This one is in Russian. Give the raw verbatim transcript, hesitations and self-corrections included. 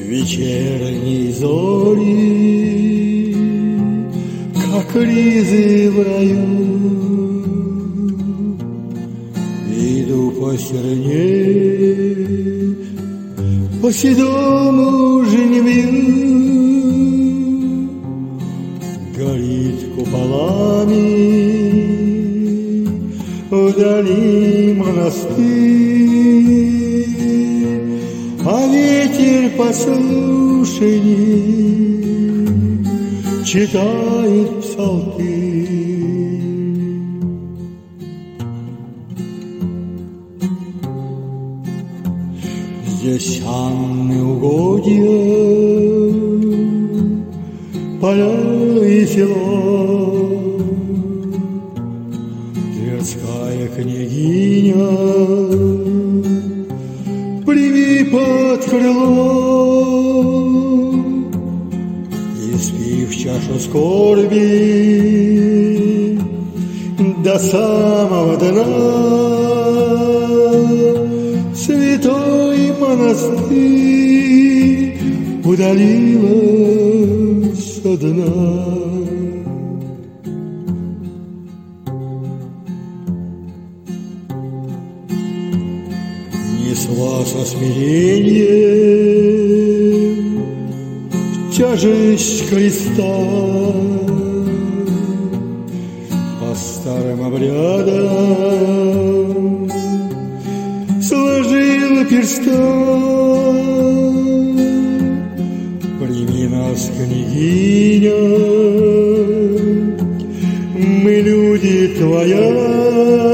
вечерней зори, как ризы в раю, иду по стороне, по седому жневью, горит куполами вдали монастырь, а ветер послушный читает псалтырь. Здесь Анны угодья, поля и село, Тверская княгиня, прими под крыло и спи в чашу скорби до самого дна. Святой монастырь удалилась со дна. Несла со смирением тяжесть креста, по старым обрядам сложила перста. Прими нас, княгиня, мы люди твоя,